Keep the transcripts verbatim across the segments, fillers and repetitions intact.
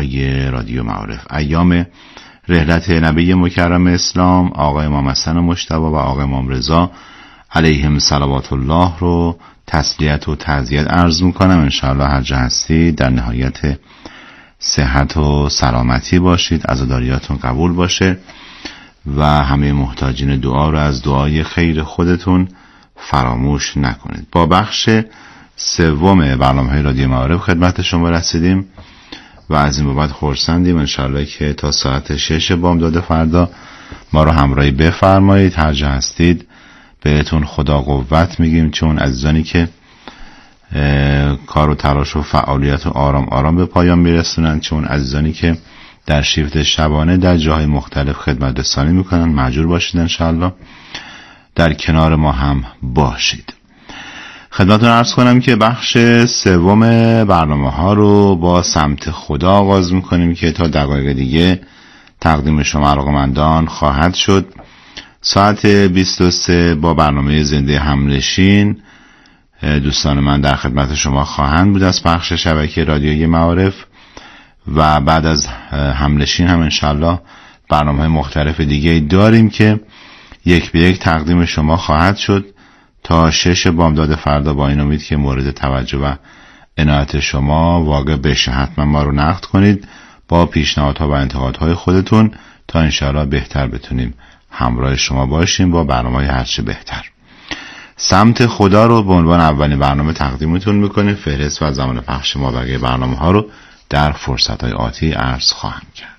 های رادیو معارف. ایام رحلت نبی مکرم اسلام آقای امام حسن مجتبی و آقای امام رضا علیهم صلوات الله رو تسلیت و تعزیت عرض میکنم. انشاءالله هر جا هستید در نهایت صحت و سلامتی باشید، عزاداریاتون قبول باشه و همه محتاجین دعا رو از دعای خیر خودتون فراموش نکنید. با بخش سوم برنامه‌های رادیو معارف خدمت شما رسیدیم و از این بعد خرسندیم انشاءالله که تا ساعت شش بامداد فردا ما رو همراهی بفرمایید. هر جا هستید بهتون خدا قوت میگیم، چون عزیزانی که کار و تلاش و فعالیت و آرام آرام به پایان میرسونن، چون عزیزانی که در شیفت شبانه در جاهای مختلف خدمت رسانی میکنن، مجبور باشید انشاءالله در کنار ما هم باشید. خدمتتون عرض کنم که بخش سوم برنامه ها رو با سمت خدا آغاز میکنیم که تا دقایق دیگه تقدیم شما علاقه‌مندان خواهد شد. ساعت بیست و سه با برنامه زنده همنشین دوستان من در خدمت شما خواهند بود از بخش شبکه رادیویی معارف و بعد از همنشین هم انشالله برنامه مختلف دیگه داریم که یک به یک تقدیم شما خواهد شد تا شش بامداد فردا، با این امید که مورد توجه و عنایت شما واقع بشه. حتما ما رو نقد کنید با پیشنهادها و انتقادهای خودتون تا انشاءالله بهتر بتونیم همراه شما باشیم با برنامه‌های هرچه بهتر. سمت خدا رو به عنوان اولین برنامه تقدیمتون میکنیم. فهرست و زمان پخش ما بقیه برنامه ها رو در فرصت‌های آتی عرض خواهم کرد.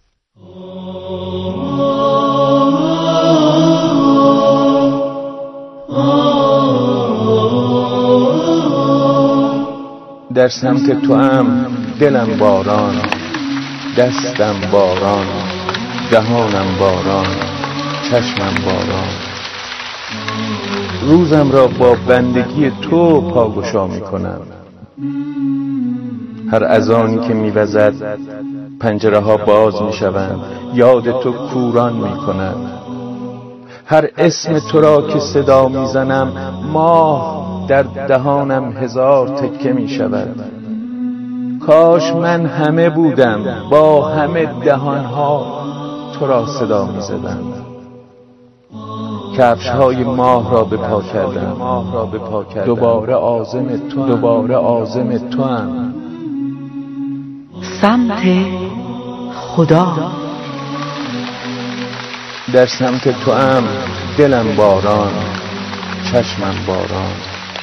در سمت تو هم دلم باران، دستم باران، دهانم باران، چشمم باران. روزم را با بندگی تو پاگشا می کنم. هر اذانی که می وزد پنجره ها باز می شوند، یاد تو کوران می کنم. هر اسم تو را که صدا می زنم ماه در دهانم هزار تکه می شود. کاش من همه بودم با همه دهانها تو را صدا می زدم. کفش های ماه را به پا کردم، ماه را به پا کردم. دوباره عازم تو، دوباره عازم تو هم. سمت خدا. در سمت تو هم دلم باران، چشمم باران.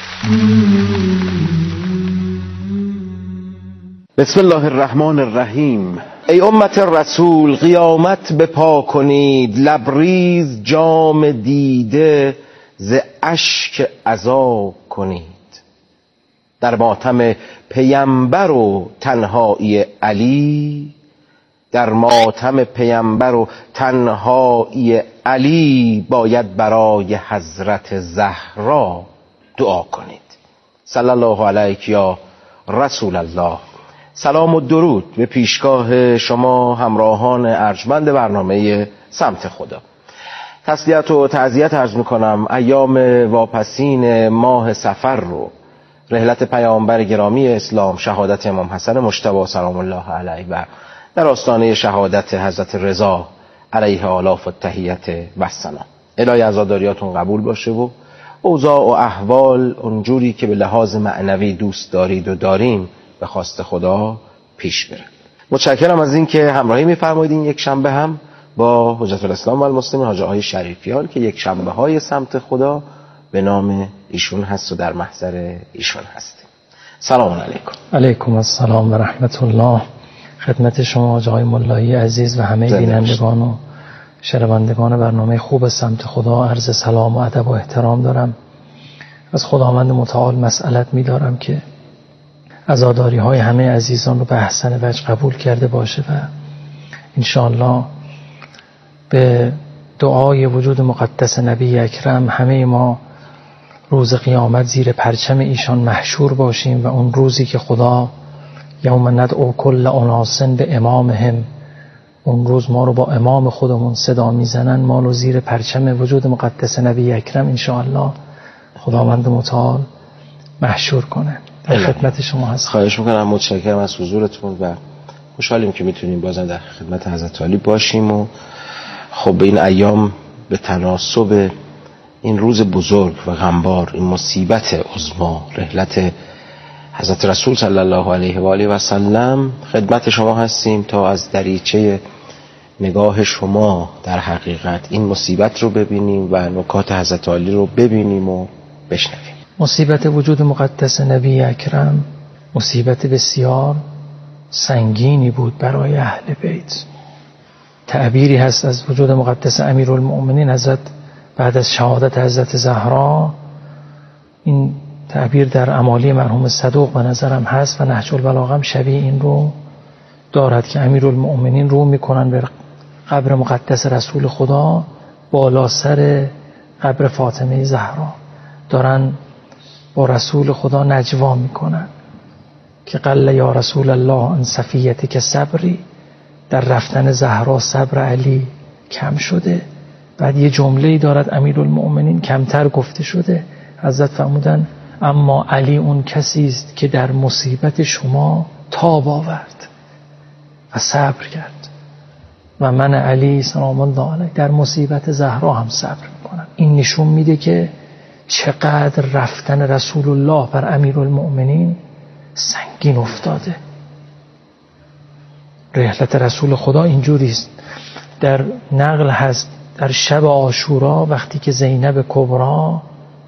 بسم الله الرحمن الرحیم. ای امت رسول قیامت بپا کنید، لبریز جام دیده ز اشک عزا کنید. در ماتم پیمبر و تنهایی علی، در ماتم پیمبر و تنهایی علی باید برای حضرت زهرا دعا کنید. صلی الله علیک یا رسول الله. سلام و درود به پیشگاه شما همراهان ارجمند برنامه سمت خدا. تسلیت و تعزیت عرض میکنم ایام واپسین ماه صفر رو، رحلت پیامبر گرامی اسلام شهادت امام حسن مجتبی سلام الله علیه و در آستانه شهادت حضرت رضا علیه آلاف و تحیت و سلام. الهی عزاداریاتون قبول باشه و اوضاع و احوال اونجوری که به لحاظ معنوی دوست دارید و داریم به خواست خدا پیش بره. متشکرم از این که همراهی می‌فرمایید. این یک شنبه هم با حجت الاسلام و المسلمین حاج آقای شریفیان که یک شنبه های سمت خدا به نام ایشون هست و در محضر ایشون هستیم. سلام علیکم. علیکم السلام و رحمت الله. خدمت شما حاج آقای ملایی عزیز و همه بینندگان و شنوندگان برنامه خوب سمت خدا عرض سلام و ادب و احترام دارم. از خداوند متعال مسئلت می‌دارم که عزاداری های همه عزیزان رو به احسن وجه قبول کرده باشه و انشاءالله به دعای وجود مقدس نبی اکرم همه ما روز قیامت زیر پرچم ایشان محشور باشیم و اون روزی که خدا یوم ندعو کل اناس به امامهم، اون روز ما رو با امام خودمون صدا میزنن، ما رو زیر پرچم وجود مقدس نبی اکرم انشاءالله خداوند متعال محشور کنه. در خدمت شما هست. خواهش میکنم. متشکرم از حضورتون و خوشحالیم که میتونیم بازم در خدمت حضرت عالی باشیم و خب به این ایام به تناسب این روز بزرگ و غمبار، این مصیبت عظما، رحلت حضرت رسول صلی الله علیه و آله و سلم، خدمت شما هستیم تا از دریچه نگاه شما در حقیقت این مصیبت رو ببینیم و نکات حضرت عالی رو ببینیم و بشنویم. مصیبت وجود مقدس نبی اکرم مصیبت بسیار سنگینی بود برای اهل بیت. تعبیری هست از وجود مقدس امیرالمؤمنین حضرت بعد از شهادت حضرت زهرا، این تعبیر در امالی مرحوم صدوق به نظرم هست و نهج البلاغه هم شبیه این رو دارد که امیرالمؤمنین رو میکنن به قبر مقدس رسول خدا بالا سر قبر فاطمه زهرا، دارن با رسول خدا نجوا میکنن که قل یا رسول الله ان صفیتی که صبری، در رفتن زهرا صبر علی کم شده. بعد یه جمله‌ای دارد امیرالمؤمنین کمتر گفته شده، حضرت فرمودن اما علی اون کسی است که در مصیبت شما تاب آورد و صبر کرد و من علی سلام الله علیه در مصیبت زهرا هم صبر میکنم. این نشون میده که چقدر رفتن رسول الله بر امیرالمؤمنین سنگین افتاده. رحلت رسول خدا اینجوری است. در نقل هست در شب عاشورا وقتی که زینب کبرا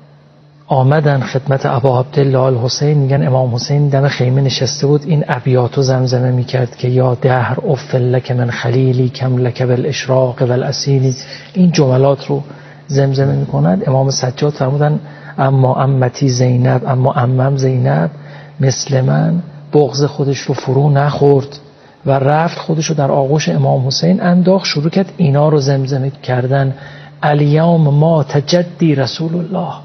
آمدن خدمت ابا عبدالله الحسین، میگن امام حسین دم خیمه نشسته بود، این ابیاتو زمزمه میکرد که یا دهر افل لک من خلیلی کم لک بالاشراق والاسیلی، این جملات رو زمزمه میکنند. امام سجاد فرمودن اما امتی زینب، اما امم زینب مثل من بغض خودش رو فرو نخورد و رفت خودش رو در آغوش امام حسین انداخت، شروع کرد اینا رو زمزمه کردن الیوم ما تجدی رسول الله،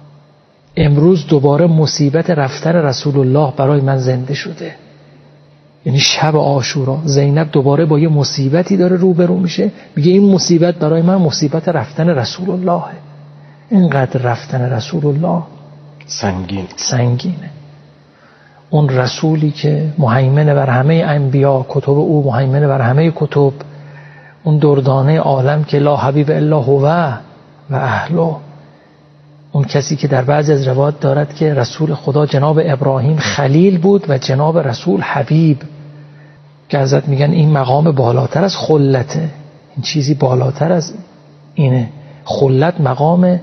امروز دوباره مصیبت رفتن رسول الله برای من زنده شده. یعنی شب عاشورا زینب دوباره با یه مصیبتی داره روبرو میشه، میگه این مصیبت برای من مصیبت رفتن رسول اللهه. اینقدر رفتن رسول الله سنگین سنگینه. اون رسولی که مهیمن بر همه انبیا، کتب او مهیمن بر همه کتب، اون دردانه عالم که لا حبیب الا هو و اهله، اون کسی که در بعضی از روایات دارد که رسول خدا جناب ابراهیم خلیل بود و جناب رسول حبیب، که حضرت میگن این مقام بالاتر از خلته، این چیزی بالاتر از اینه. خلت مقام،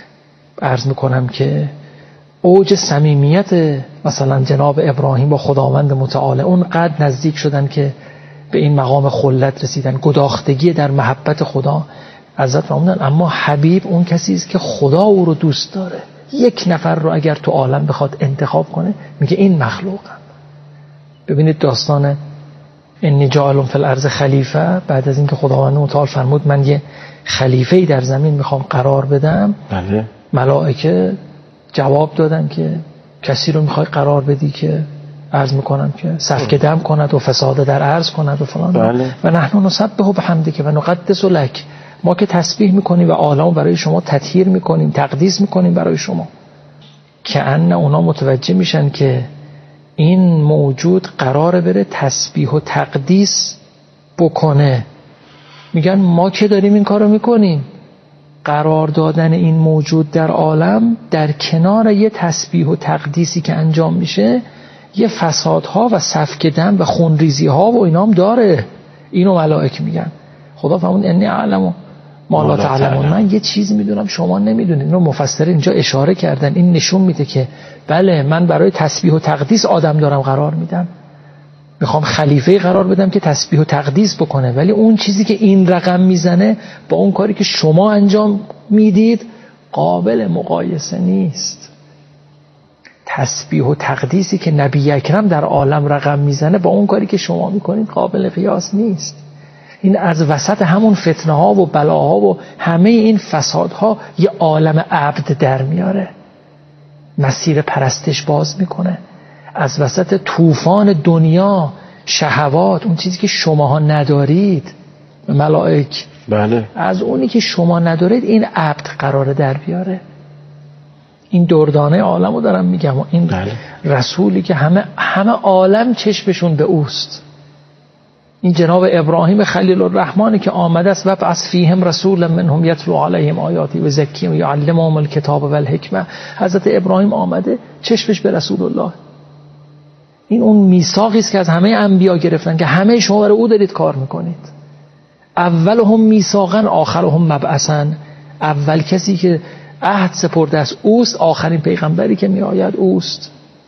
عرض میکنم که اوج صمیمیت مثلا جناب ابراهیم با خداوند متعال، اون قد نزدیک شدن که به این مقام خلت رسیدن، گداختگی در محبت خدا. حضرت فرمودن اما حبیب اون کسی است که خدا او رو دوست داره. یک نفر رو اگر تو عالم بخواد انتخاب کنه میگه این مخلوقم. ببینید داستان انی جاعل فی الارض خلیفه، بعد از اینکه خداوند متعال فرمود من یه خلیفه‌ای در زمین میخوام قرار بدم، بله ملائکه جواب دادن که کسی رو میخوای قرار بدی که عرض میکنم که سفک دم کند و فساد در عرض کند و فلان. بله. و نحن نسبح بحمدک و نقدس لک، ما که تسبیح میکنیم و عالمو برای شما تطهیر میکنیم، تقدیس میکنیم برای شما. که ان اونا متوجه میشن که این موجود قراره بره تسبیح و تقدیس بکنه، میگن ما که داریم این کارو میکنیم. قرار دادن این موجود در عالم در کنار یه تسبیح و تقدیسی که انجام میشه، یه فسادها و سفک دم و خونریزی ها و اینا هم داره. اینو ملائک میگن. خدا فرمود انی اعلم ما لا تعلمون، من یه چیزی میدونم شما نمیدونید. اینو مفسرین اینجا اشاره کردن. این نشون میده که بله من برای تسبیح و تقدیس آدم دارم قرار میدم، میخوام خلیفه قرار بدم که تسبیح و تقدیس بکنه، ولی اون چیزی که این رقم میزنه با اون کاری که شما انجام میدید قابل مقایسه نیست. تسبیح و تقدیسی که نبی اکرم در عالم رقم میزنه با اون کاری که شما میکنید قابل قیاس نیست. این از وسط همون فتنه ها و بلاها و همه این فسادها یه عالم عبد در میاره، مسیر پرستش باز میکنه. از وسط طوفان دنیا، شهوات، اون چیزی که شماها ندارید، ملائک، بله، از اونی که شما ندارید این عبد قراره در بیاره. این دردانه عالمو دارم میگم و این بله. رسولی که همه همه عالم چشمشون به اوست، این جناب ابراهیم خلیل الرحمنی که آمده است و بس فیهم رسولا منهم یتلو علیهم آیاتی و زکیهم یعلمهم الکتاب و الحکمه. حضرت ابراهیم آمده چشمش به رسول الله. این اون میثاقی است که از همه انبیا گرفتن که همه شما برای او دارید کار میکنید. اولهم میثاقا آخرهم مبعثا. اول کسی که عهد سپرده است اوست، آخرین پیغمبری که میآید اوست.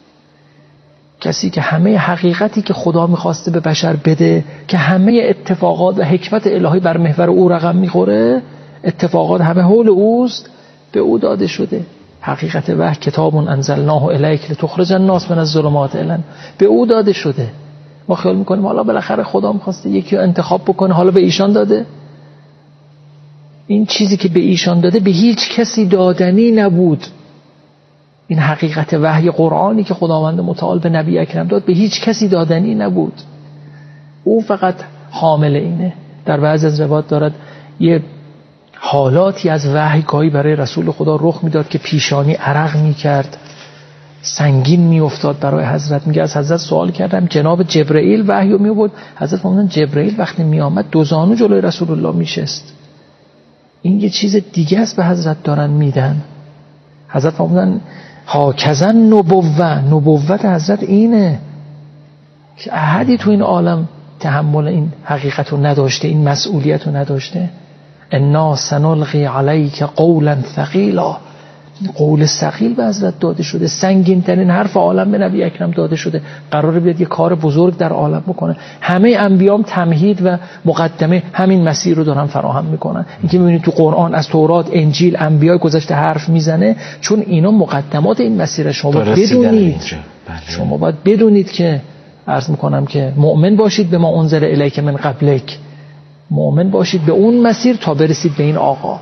کسی که همه حقیقتی که خدا میخواسته به بشر بده، که همه اتفاقات و حکمت الهی بر محور او رقم میخوره، اتفاقات همه حول اوست، به او داده شده. حقیقت وحی کتاب انزلناه الیک لتخرج الناس من الظلمات الی، به او داده شده. ما خیال میکنیم حالا بالاخره خدا میخواسته یکی رو انتخاب بکنه حالا به ایشان داده. این چیزی که به ایشان داده به هیچ کسی دادنی نبود. این حقیقت وحی قرآنی که خداوند متعال به نبی اکرم داد به هیچ کسی دادنی نبود. او فقط حامل اینه. در بعض از روایات دارد یه حالاتی از وحی گاهی برای رسول خدا رخ میداد که پیشانی عرق میکرد، سنگین میافتاد برای حضرت. میگه از حضرت سوال کردم جناب جبرئیل وحی رو میآورد، حضرت فرمودن جبرئیل وقتی میآمد دو زانو جلوی رسول الله میشست. این یه چیز دیگه است به حضرت دارن میدن. حضرت فرمودن هاکذا نبوه، نبوت حضرت اینه که احدی تو این عالم تحمل این حقیقت رو نداشته، این مسئولیت رو نداشته. انا سنلقی علیک قولا ثقیلا، قول ثقیل به حضرت داده شده، سنگین ترین حرف عالم به نبی اکرم داده شده. قراره بیاد یه کار بزرگ در عالم بکنه. همه انبیام تمهید و مقدمه همین مسیر رو دارن فراهم میکنن. اینکه میبینید تو قرآن از تورات، انجیل، انبیای گذشته حرف میزنه، چون اینا مقدمات این مسیر. شما باید بدونید شما باید بدونید که عرض میکنم که مؤمن باشید به ما انزل الیک من قبلک، مؤمن باشید به اون مسیر تا برسید به این آقا.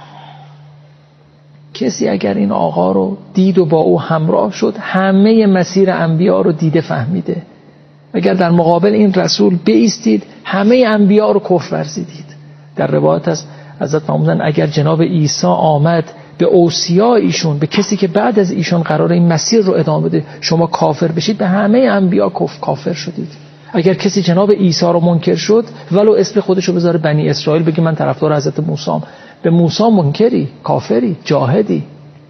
کسی اگر این آقا رو دید و با او همراه شد، همه مسیر انبیا رو دیده فهمیده. اگر در مقابل این رسول بایستید، همه انبیا رو کفر ورزیدید. در روایت است حضرت فرمودن اگر جناب عیسی آمد به اوصیا ایشون، به کسی که بعد از ایشون قراره این مسیر رو ادامه بده، شما کافر بشید، به همه انبیا کفر کافر شدید. اگر کسی جناب عیسی رو منکر شد، ولو اسم خودش رو بذاره بنی اسرائیل، بگه من طرفدار حضرت موسی ام، به موسی منکری، کافری، جاهدی.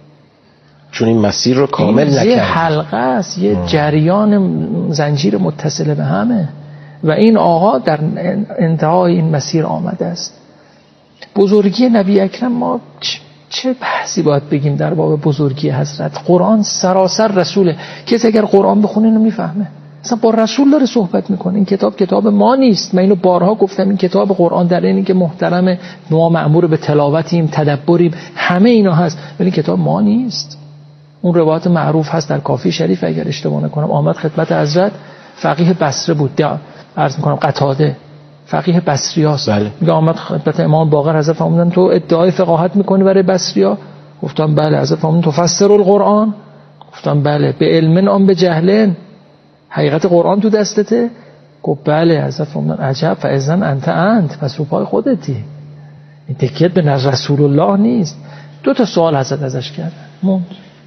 چون این مسیر رو کامل نکرد. یه حلقه است، یه جریان زنجیر متصل به همه و این آقا در انتهای این مسیر آمده است. بزرگی نبی اکرم، ما چه بحثی باید بگیم در باب بزرگی حضرت؟ قرآن سراسر رسوله. کسی اگر قرآن بخونه اینو میفهمه. اصلا با رسول داره صحبت میکنه. این کتاب کتاب ما نیست. من اینو بارها گفتم، این کتاب قرآن در اینی که محترم، ما مأمور به تلاوتیم، تدبریم، همه اینا هست، ولی کتاب ما نیست. اون روایت معروف هست در کافی شریف اگر اشتباه نکنم، آمد خدمت حضرت، فقیه بصره بود، عرض میکنم قتاده، فقیه بصریاست. بله. میگه آمد خدمت امام باقر، حضرت فرمودن تو ادعای فقاهت میکنی برای بصریا؟ گفتم بله. حضرت فرمودن تفسر القرآن؟ گفتم بله. به علم ام به جهل؟ حقیقت قرآن تو دستته؟ گفت بله. حضرت فرمودن عجب، فاذن انت انت، پس رو پای خودتی، این تکیت به رسول الله نیست. دو تا سوال حضرت ازش کردن، موند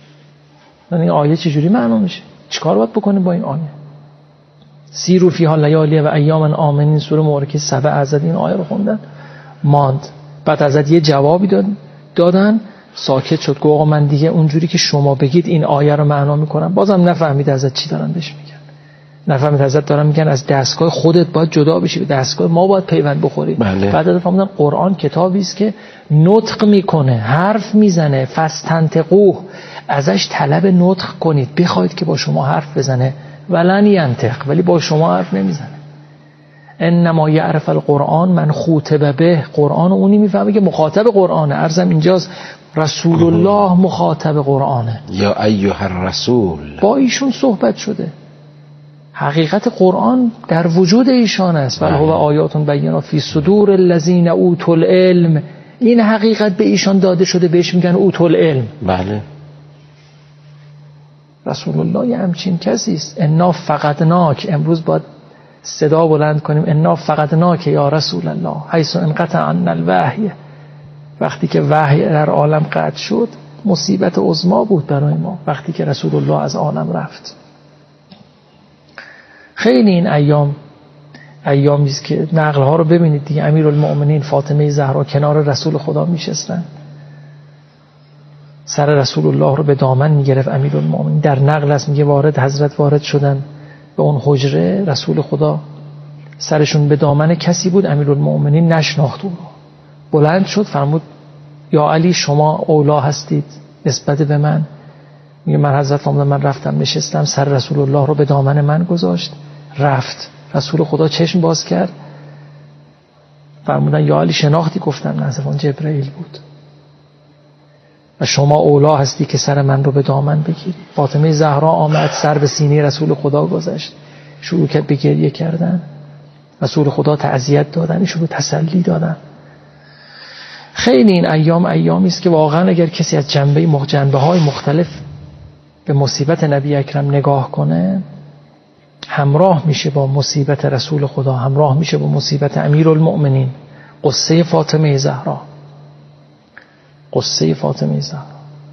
این آیه چجوری معنا میشه؟ چیکار باید بکنیم با این آیه؟ سیرو فیها لیالی و ایام آمنین، سوره مبارکه سبع، حضرت این آیه رو خوندن، ماند. بعد حضرت یه جوابی داد دادن، ساکت شد. گفت آقا من دیگه اونجوری که شما بگید این آیه رو معنا میکنم. بازم نفهمید حضرت چی دارن بهش میگن. نفهمید حضرت دارن میگن از دستگاه خودت باید جدا بشی، به دستگاه ما باید پیوند بخوری. بله. بعد از فهمیدن قرآن کتابی است که نطق میکنه، حرف میزنه، فاستنطقوه، ازش طلب نطق کنید، بخواید که با شما حرف بزنه. ولن ینطق، ولی با شما حرف نمیزنه. انما یعرف القرآن من خوطب به، قرآن اونی میفهمه که مخاطب قرآنه. عرضم اینجاست رسول الله مخاطب قرآنه. یا ایها الرسول، با ایشون صحبت شده. حقیقت قرآن در وجود ایشان است. بل هو آیات بینات فی صدور الذین اوتوا العلم، این حقیقت به ایشان داده شده، بهش میگن اوتوا العلم. بله. رسول الله یه همچین کسی است. انا فقدناک، امروز باید صدا بلند کنیم، انا فقدناک یا رسول الله حیث انقطع عنا الوحی. وقتی که وحی در عالم قطع شد، مصیبت عظما بود برای ما وقتی که رسول الله از عالم رفت. خیلی این ایام ایامی است که نقل ها رو ببینید دیگه، امیرالمؤمنین فاطمه زهرا کنار رسول خدا میشستن، سر رسول الله رو به دامن میگرفت امیرالمؤمنین. در نقل است میگه وارد حضرت وارد شدن به اون حجره، رسول خدا سرشون به دامن کسی بود، امیرالمؤمنین نشناخت او، بلند شد فرمود یا علی شما اولا هستید نسبت به من. میگه من حضرت فرمودن من رفتم نشستم، سر رسول الله رو به دامن من گذاشت رفت. رسول خدا چشم باز کرد فرمودن یا علی شناختی؟ گفتم نه، زبان جبرئیل بود و شما اولا هستی که سر من رو به دامن بگیری. فاطمه زهرا آمد سر به سینه رسول خدا گذاشت، شروع کرد به گریه کردن. رسول خدا تعزیت دادن، شروع تسلی دادن. خیلی این ایام ایامی است که واقعا اگر کسی از جنبه جنبه های مختلف به مصیبت نبی اکرم نگاه کنه، همراه میشه با مصیبت رسول خدا، همراه میشه با مصیبت امیرالمؤمنین. قصه فاطمه زهرا، قصه فاطمه زهرا.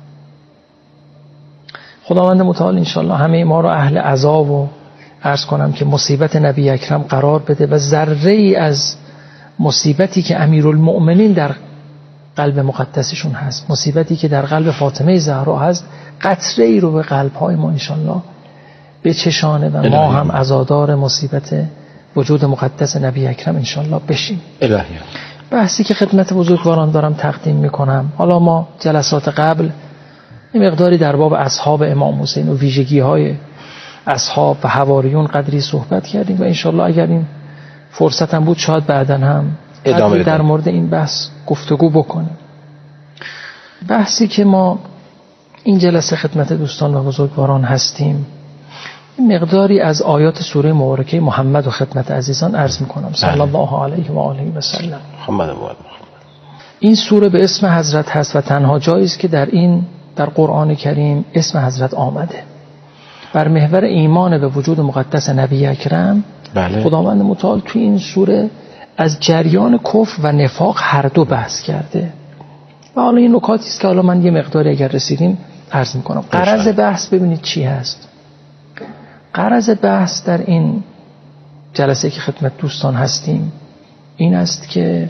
خداوند متعال انشالله همه ما رو اهل عذاب و عرض کنم که مصیبت نبی اکرم قرار بده و ذره ای از مصیبتی که امیرالمؤمنین در قلب مقدسشون هست، مصیبتی که در قلب فاطمه زهرا هست، قطره ای رو به قلب های ما انشالله بچشانه و ما هم عزادار مصیبت وجود مقدس نبی اکرم انشالله بشیم. الهی. بحثی که خدمت بزرگواران دارم تقدیم میکنم، حالا ما جلسات قبل این مقداری در باب اصحاب امام حسین و ویژگی های اصحاب و حواریون قدری صحبت کردیم و انشالله اگر این فرصت هم بود شاید بعداً هم ادامه در مورد این بحث گفتگو بکنیم. بحثی که ما این جلسه خدمت دوستان و بزرگواران هستیم، مقداری از آیات سوره مبارکه محمد و خدمت عزیزان عرض میکنم صلی الله علیه و آله و سلم. محمد محمد. این سوره به اسم حضرت هست و تنها جایی است که در این در قرآن کریم اسم حضرت آمده. بر محور ایمان به وجود مقدس نبی اکرم، بله. خداوند متعال توی این سوره از جریان کفر و نفاق هر دو بحث کرده و حالا این نکاتی است که حالا من یه مقداری اگر رسیدیم عرض میکنم. غرض بحث ببینید چی هست. غرض بحث در این جلسه که خدمت دوستان هستیم این است که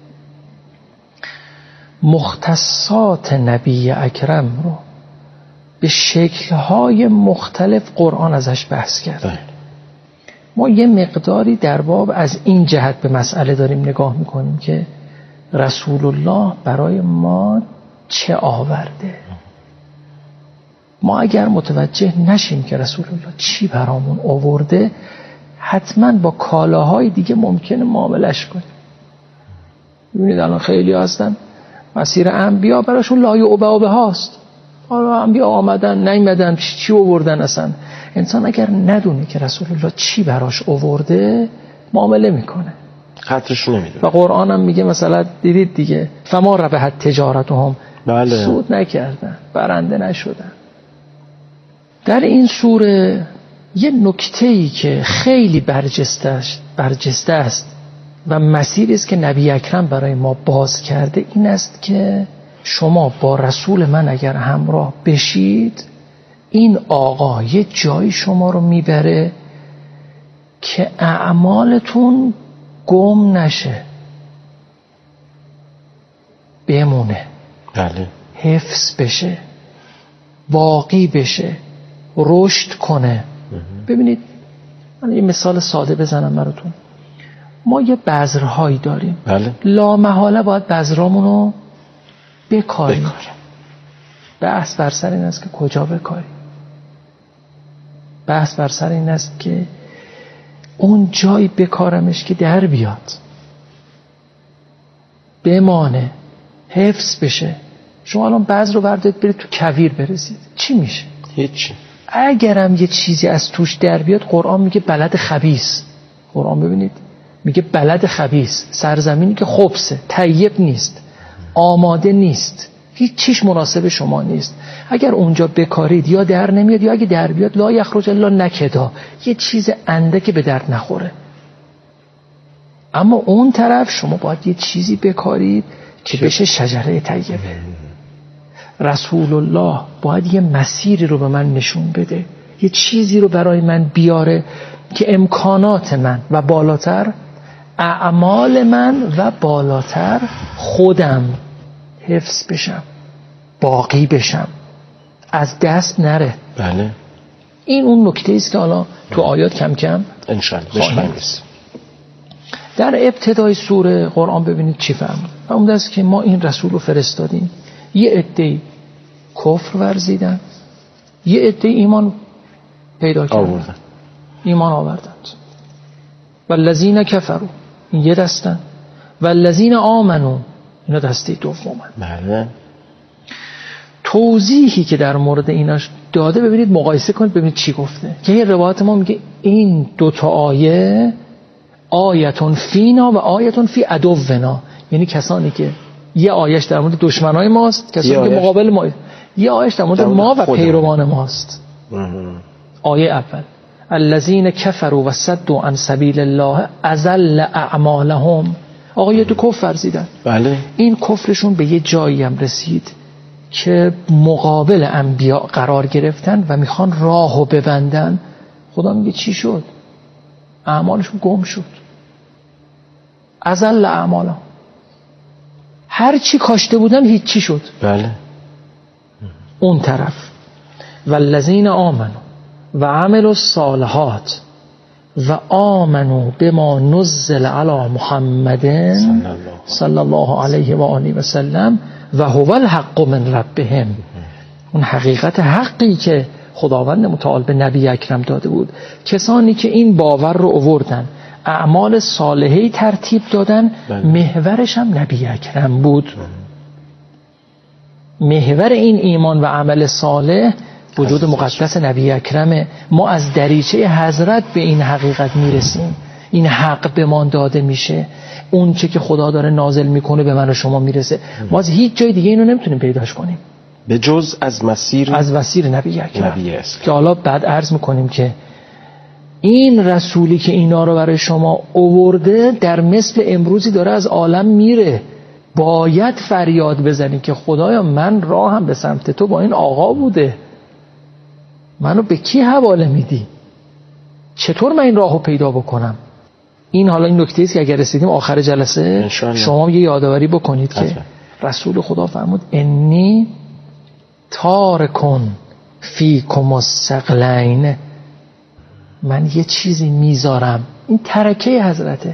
مختصات نبی اکرم رو به شکل‌های مختلف قرآن ازش بحث کرده. ما یه مقداری در باب از این جهت به مسئله داریم نگاه میکنیم که رسول الله برای ما چه آورده. ما اگر متوجه نشیم که رسول الله چی برامون آورده، حتما با کالاهای دیگه ممکنه معاملش کنیم. ببینید الان خیلی هستن مسیر انبیا براشون لایه و بعبه هاست. حالا انبیا آمدن نیومدن چی آوردن، اصلا انسان اگر ندونه که رسول الله چی براش آورده معامله میکنه، قدرش نمیدونه. و قرآن هم میگه مثلا دیدید دیگه فما ربحت تجارتهم، بله. سود نکردن، برنده نشدن. در این سوره یه نکته‌ای که خیلی برجسته است برجسته است و مسیری است که نبی اکرم برای ما باز کرده، این است که شما با رسول من اگر همراه بشید، این آقا یه جایی شما رو میبره که اعمالتون گم نشه، بمونه، بله. حفظ بشه، باقی بشه، رشد کنه. ببینید من یه مثال ساده بزنم براتون. ما یه بذرهایی داریم، بله. لامحاله باید بذرامون رو بکاریم. بکاریم. بحث بر سر این است که کجا بکاریم. بحث بر سر این است که اون جایی بکارمش که در بیاد، بمانه، حفظ بشه. شما الان بذر رو بردارید برید تو کویر برسید، چی میشه؟ هیچ. اگرم یه چیزی از توش در بیاد، قرآن میگه بلد خبیث. قرآن ببینید میگه بلد خبیث، سرزمینی که خبثه، طیب نیست، آماده نیست، هیچ چیش مناسب شما نیست. اگر اونجا بکارید یا در نمیاد، یا اگه در بیاد لا یخرج الا نکدا، یه چیز اندک به درد نخوره. اما اون طرف شما باید یه چیزی بکارید که بشه شجره طیبه. رسول الله باید یه مسیری رو به من نشون بده، یه چیزی رو برای من بیاره که امکانات من و بالاتر اعمال من و بالاتر خودم حفظ بشم، باقی بشم، از دست نره. بله. این اون نکته است که حالا تو آیات کم کم انشالله بشنویم. در ابتدای سوره قرآن ببینید چی فرمود. اون است که ما این رسول رو فرستادیم، یه عده کفر ورزیدن، یه عده ایمان پیدا کردن، ایمان آوردند. والذین کفروا، این یه دستن، والذین آمنوا، اینا دسته دومن. بله. توضیحی که در مورد ایناش داده ببینید، مقایسه کنید ببینید چی گفته. که این روایت ما میگه این دو تا آیه آیتون فینا و آیتون فی عدونا، یعنی کسانی که یه آیش در مورد دشمنای ماست، کسانی که مقابل ما، یه آیش در مورد ما و پیروان ماست. آیه اول الذین کفروا و صدوا عن سبیل الله اضل اعمالهم، آقا یه تو کفر ورزیدن. بله. این کفرشون به یه جایی هم رسید که مقابل انبیا قرار گرفتن و میخوان راهو ببندن. خدا میگه چی شد؟ اعمالشون گم شد. اضل اعمالهم، هر چی کاشته بودن هیچ چی شد. بله. اون طرف والذین آمنوا و عملوا الصالحات و آمنوا بما نزل علی محمد صلی الله علیه و آله و سلم و هو الحق من ربهم، اون حقیقت حقی که خداوند متعال به نبی اکرم داده بود. کسانی که این باور رو آوردن، اعمال صالحی ترتیب دادن، محورش هم نبی اکرم بود. محور این ایمان و عمل صالح وجود مقدس نبی اکرمه. ما از دریچه حضرت به این حقیقت میرسیم، این حق به ما داده میشه، اون چه که خدا داره نازل میکنه به من و شما میرسه. ما از هیچ جای دیگه اینو نمیتونیم پیداش کنیم به جز از مسیر از مسیر نبی اکرم. نبی اسلام. که حالا بعد عرض میکنیم که این رسولی که اینا رو برای شما آورده در مثل امروزی داره از عالم میره. باید فریاد بزنی که خدایا من راهم به سمت تو با این آقا بوده، منو به کی حواله میدی؟ چطور من این راهو پیدا بکنم؟ این حالا این نکته است که اگر رسیدیم آخر جلسه شما یه یادآوری بکنید که رسول خدا فرمود انی تارکن فیکم الثقلین، من یه چیزی میذارم. این ترکه حضرته.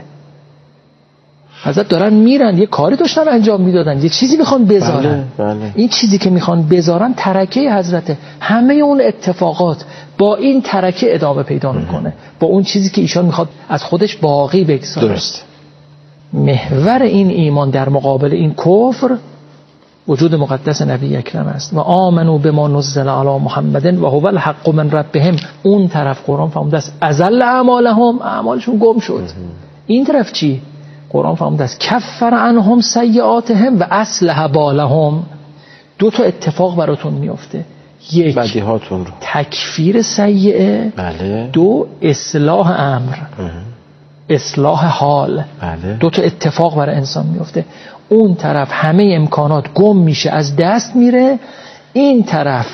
حضرت دارن میرن، یه کاری داشتن انجام میدادن، یه چیزی میخوان بذارن. بله، بله. این چیزی که میخوان بذارن ترکه حضرته. همه اون اتفاقات با این ترکه ادامه پیدا میکنه، با اون چیزی که ایشان میخواد از خودش باقی بگذاره. درست. محور این ایمان در مقابل این کفر وجود مقدس نبی اکرم است. و آمنو بما نزل علی محمد و هو الحق من ربهم. اون طرف قرآن فرموده است اضل اعمالهم، اعمالشون گم شد. این طرف چی؟ قرآن فرموده است کفر عنهم سیئاتهم و اصلح بالهم. دو تا اتفاق براتون میفته، یک بدیهاتون رو تکفیر سیئه، بله. دو اصلاح امر، اه. اصلاح حال، بله. دو تا اتفاق برای انسان میفته. اون طرف همه امکانات گم میشه، از دست میره. این طرف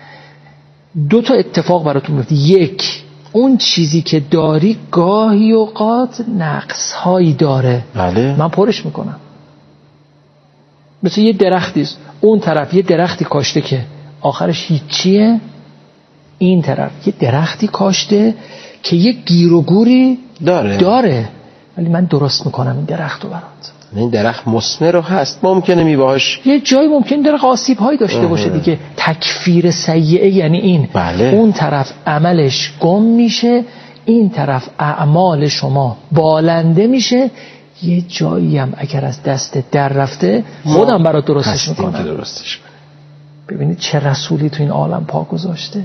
دو تا اتفاق براتون میفته، یک اون چیزی که داری گاهی اوقات نقص هایی داره، بله. من پرش میکنم. مثل یه درختی است، اون طرف یه درختی کاشته که آخرش هیچیه، این طرف یه درختی کاشته که یه گیر و گوری داره داره ولی من درست میکنم این درخت رو برات. این درخت مثمر رو هست، ممکنه میوهاش یه جایی ممکنه درخت آسیب هایی داشته باشه دیگه. تکفیر سیئه یعنی این، بله. اون طرف عملش گم میشه، این طرف اعمال شما بالنده میشه. یه جایی هم اگر از دست در رفته خودم برات درستش میکنم. درستش کنم. ببینید چه رسولی تو این عالم پا گذاشته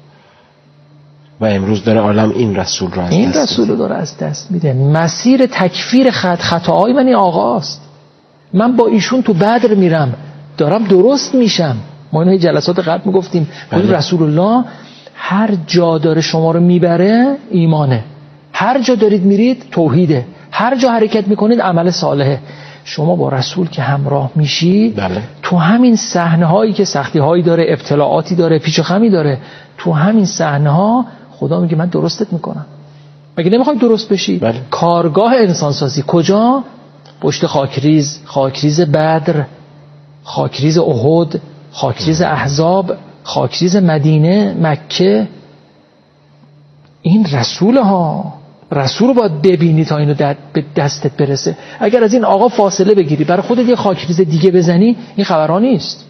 و امروز داره عالم این رسول رو از این دست رسول رو داره از دست میده. مسیر تکفیر خط خطاهای من این آقاست. من با ایشون تو بدر میرم، دارم درست میشم. ما اینو جلسات قبل میگفتیم بله. رسول الله هر جا داره شما رو میبره ایمانه، هر جا دارید میرید توحیده، هر جا حرکت میکنید عمل صالحه. شما با رسول که همراه میشی بله. تو همین صحنه هایی که سختی هایی داره، ابتلاعاتی داره، پیچ و خمی داره، تو همین صحنه ها خدا میگه من درستت میکنم. مگه نمیخوای درست بشی؟ بله. کارگاه انسانسازی کجا؟ پشت خاکریز، خاکریز بدر، خاکریز احد، خاکریز احزاب، خاکریز مدینه، مکه. این رسول ها، رسول رو باید ببینی تا اینو به دستت برسه. اگر از این آقا فاصله بگیری برای خودت یه خاکریز دیگه بزنی، این خبرها نیست.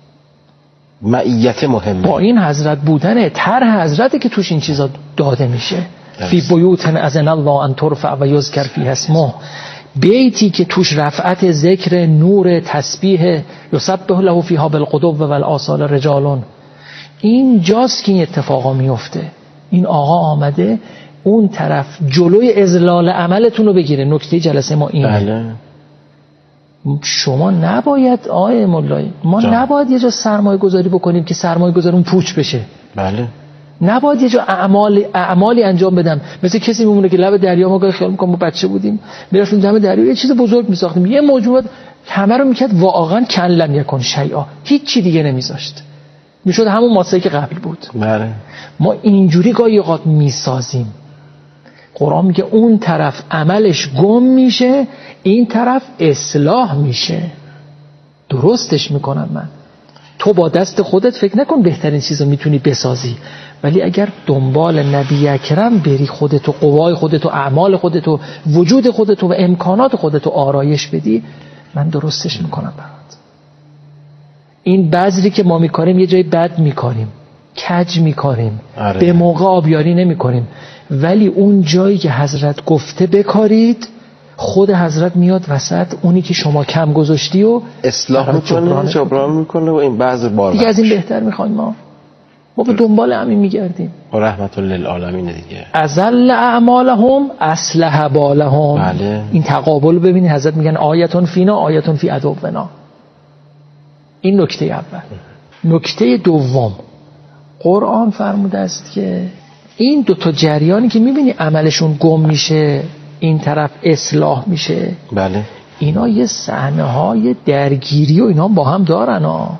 معیت مهمه با این حضرت بودن طرح حضرته که توش این چیزا داده میشه. فی بیوت اذن الله ان ترفع و یذکر فیها اسمه، بیتی که توش رفعت ذکر، نور، تسبیح، یسبح له فیها بالغدو و والآصال رجالون. این جاست که این اتفاقا میفته. این آقا آمده اون طرف جلوی اذلال عملتون رو بگیره. نکته جلسه ما اینه. بله. شما نباید آقای مولایی، ما جا. نباید یه جا سرمایه گذاری بکنیم که سرمایه گذارون پوچ بشه. بله. نباید یه جا اعمال اعمالی انجام بدم مثل کسی میمونه که لب دریا، ما خیال میکنم ما بچه بودیم میرفتیم دم دریا یه چیز بزرگ میساختیم، یه موجود همه رو میکرد واقعا کلم یکن شیئا، هیچ چی دیگه نمیذاشت، میشد همون ماسه‌ای که قبل بود. بله. ما اینجوری گاهی اوقات میسازیم. قرآن میگه اون طرف عملش گم میشه، این طرف اصلاح میشه، درستش میکنم من. تو با دست خودت فکر نکن بهترین چیزو میتونی بسازی، ولی اگر دنبال نبی اکرم بری، خودتو، قوای خودتو، اعمال خودتو، وجود خودتو و امکانات خودتو آرایش بدی، من درستش میکنم برات. این بذری که ما میکاریم یه جای بد میکاریم، کج میکاریم، آره. به موقع آبیاری نمیکنیم، ولی اون جایی که حضرت گفته بکارید، خود حضرت میاد وسط، اونی که شما کم گذاشتی و اصلاح میکنه، جبران میکنه و این بعض بار دیگه از این بهتر میخوایم. ما ما به دنبال همین میگردیم. و رحمت للعالمین دیگه. ازل اعمالهم اصلح بالهم. بله. این تقابل ببینید، حضرت میگن آیتون فینا آیتون فی عدونا. این نکته اول. نکته دوم، قرآن فرموده است که این دو تا جریانی که میبینی عملشون گم میشه، این طرف اصلاح میشه، بله، اینا یه صحنه های درگیری و اینا با هم دارن ها.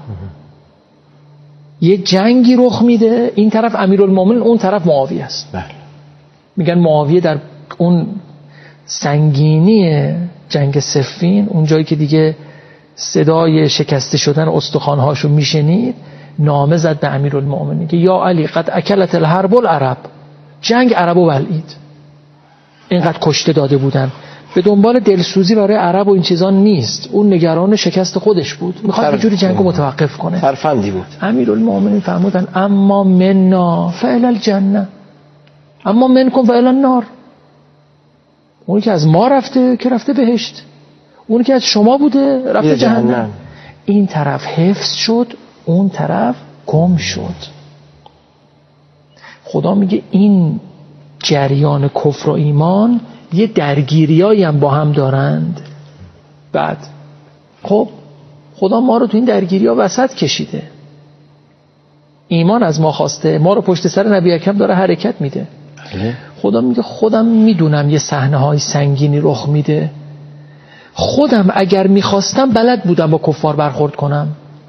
یه جنگی رخ میده، این طرف امیرالمومنین، اون طرف معاویه است. بله. میگن معاویه در اون سنگینی جنگ صفین، اون جایی که دیگه صدای شکسته شدن استخوان‌هاشو میشنید، نامه زد به امیرالمومنین که یا علی قد اکلت الحرب العرب، جنگ عربو بلعید. اینقدر کشته داده بودن، به دنبال دلسوزی برای عرب و این چیزا نیست، اون نگران شکست خودش بود، میخواد یه جوری جنگو متوقف کنه. ترفندی بود. امیرالمومنین فرمودن اما منا فالی الجنه اما منکم فالی النار. اونی که از ما رفته که رفته بهشت، اونی که از شما بوده رفته جهنم. جهنم. این طرف حفظ شد، اون طرف گم شد. خدا میگه این جریان کفر و ایمان یه درگیریایی هم با هم دارند. بعد خب خدا ما رو تو این درگیری‌ها وسط کشیده، ایمان از ما خواسته، ما رو پشت سر نبی اکرم داره حرکت میده. خدا میگه خودم میدونم یه صحنه‌های سنگینی رخ میده، خودم اگر میخواستم بلد بودم با کفار برخورد کنم.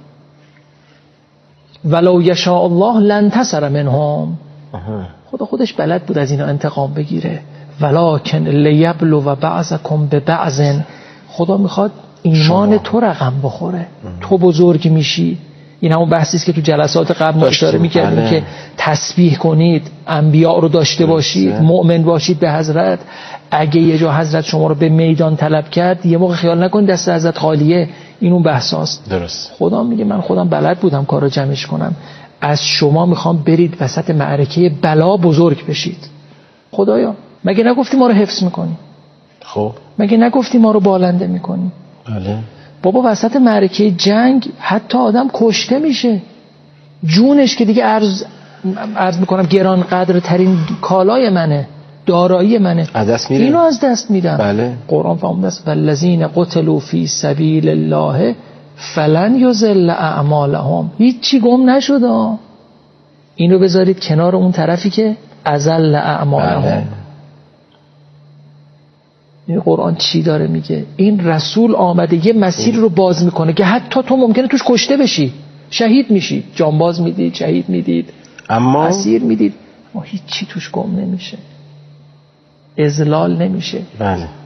ولو یشاء الله لانتصر منهم. خدا خودش بلد بود از اینا انتقام بگیره. ولکن لیبلو و بعضکم به بعض. خدا میخواد ایمان شما. تو رقم بخوره، تو بزرگ میشی. این همون بحثی است که تو جلسات قبل ما اشاره میکردیم بله. که تسبیح کنید، انبیاء رو داشته باشید، مؤمن باشید به حضرت. اگه یه جا حضرت شما رو به میدان طلب کرد، یه موقع خیال نکن دست حضرت خالیه. این اون بحثاست. درست. خدا میگه من خودم بلد بودم کارو جمعش کنم، از شما میخوام برید وسط معرکه بلا بزرگ بشید. خدایا مگه نگفتی ما رو حفظ میکنی؟ خب مگه نگفتی ما رو بالنده میکنی؟ بله. بابا وسط معرکه جنگ حتی آدم کشته میشه، جونش که دیگه عرض عرض میکنم گران قدر ترین کالای منه، دارایی منه، از دست میره. اینو از دست میدم. بله. قرآن فرموده است والذین قتلوا فی سبیل الله فلن یضل اعمالهم. هیچی گم نشد. اینو بذارید کنار اون طرفی که ازل اعمالهم. بله. این قرآن چی داره میگه؟ این رسول آمده یه مسیر رو باز میکنه که حتی تو ممکنه توش کشته بشی، شهید میشی، جانباز میدید، شهید میدید، اما اسیر میدید، اما هیچی توش گم نمیشه، اذلال نمیشه. بله